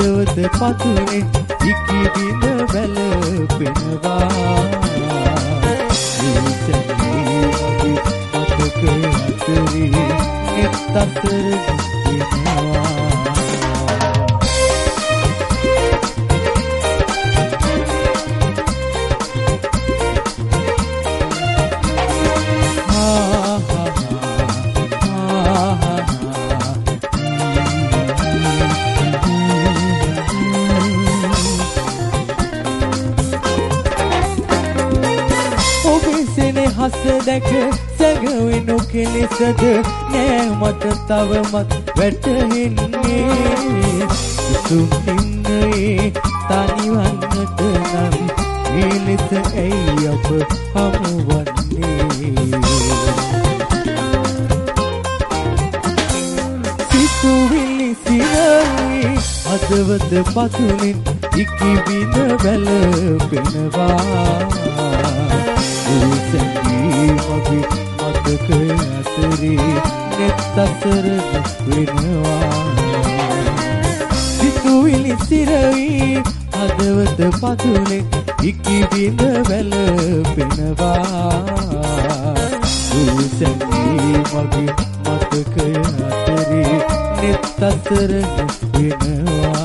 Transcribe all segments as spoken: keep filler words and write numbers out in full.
හදවත පතුලෙන් ඉකි බිඳ වැළපෙනවා ඒසැනේ මගේ මතක අතරේ නෙත් අතර වෙනවා හස දැක සැඟවෙනු කෙලෙසද නෑ මට තවමත් වැටහෙන්නේ සුසුම් නිම්නයේ තනිවන්නට නම් මේ ලෙස ඇයි අප හමුවන්නේ සිතුවිලි සිරවි හදවත පතුලින් ඉකි බිඳ වැළපෙනවා මගේ මතක අතරේ නෙත් අතර වෙනවා සිතුවිලි සිරවි හදවත පතුලේ ඉකි බිඳ වැළපෙනවා සුසැමී මගේ මතක අතරේ නෙත් අතර වෙනවා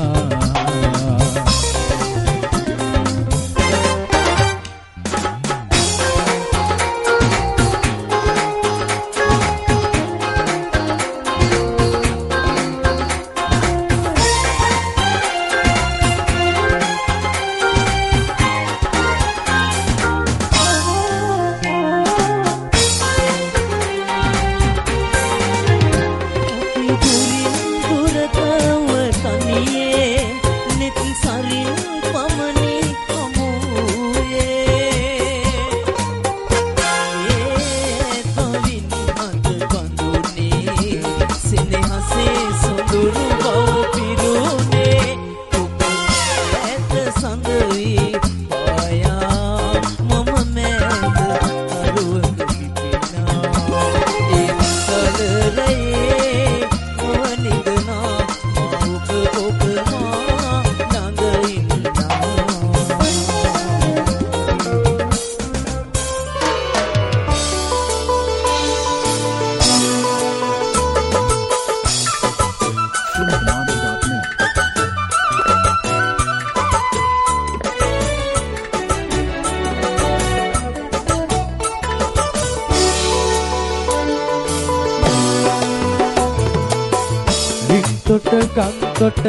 කොට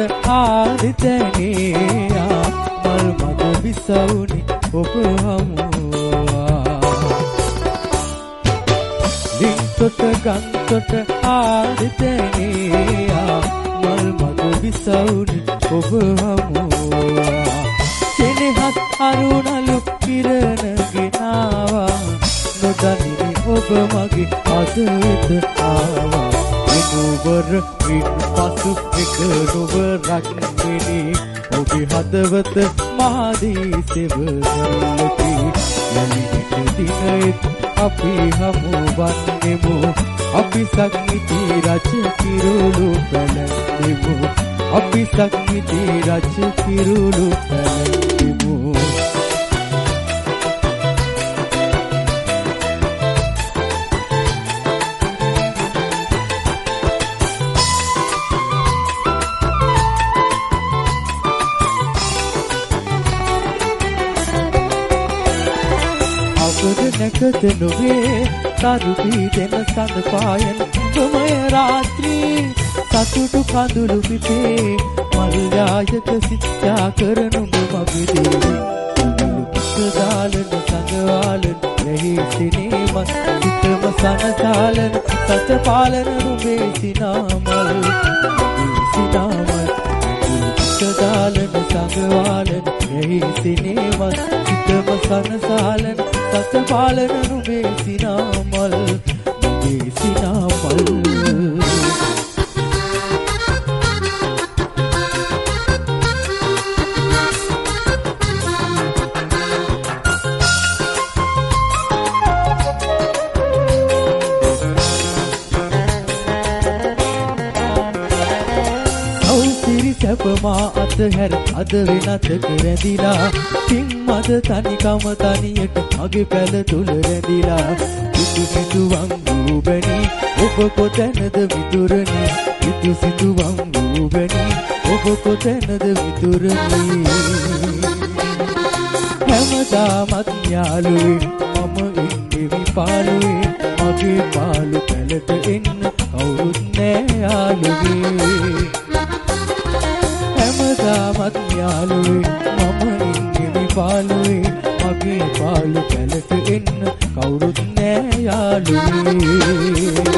ආරිතනේ මල් මග විසවුනි ඔබ හමුවා ලින්කොට ගන්කොට ආරිතනේ මල් මග විසවුනි ඔබ හමුවා සෙනෙහස් අරුණලු කිරණ ගෙනාවා නොදනිමි ඔබ මගේ අදට ආවා නුවර වින් පසු එක නුවරක් වෙනි ඔබේ හදවත මහදී සෙවනලකි යලිට දිනෙත් අපි හමුවන්නෙමු අපි සක්නිති රජ කිරුළු පැලැන්නෙමු අපි සක්නිති රජ කිරුළු පැලැන්නෙමු නැකත නොවේ තරුපී දෙන සඳ පායන තුමය රාත්‍රී සතුටු කඳුළු පිපේ මල්යායක සිත්තා කරනු මගේ දේවි දාලන සඟවාලන රැහි සිනේමත් සිතම සනසාලන සත පාලන රුඹේ සිනාමල් සිනාමල් දාලන සඟවාලන රැහි සිනේමත් සිතම සනසාලන සත පාලන රුඹේ සිනාමල් රුඹේ සිනාමල් සැප මා අතහැර අද වෙනතක රැඳිලා තින් මද තනිකම තනියට මගේ පැල තුල රැඳිලා සිතු සිතුවම් රූබනි ඔබ කොතැනද විදුරනි සිතු සිතුවම් රූබනි ඔබ කොතැනද විදුරනි හැමදාමත් යාළුවේ මම ඉන්නේ විපාළුවේ මගේ පාළු පැලට එන්න කවුරුත් නෑ යාළුවේ හැමදාමත් යාළුවේ මම ඉන්නේ විපාළුවේ මගේ පාළු පැලට එන්න කවුරුත් නෑ යාළුවේ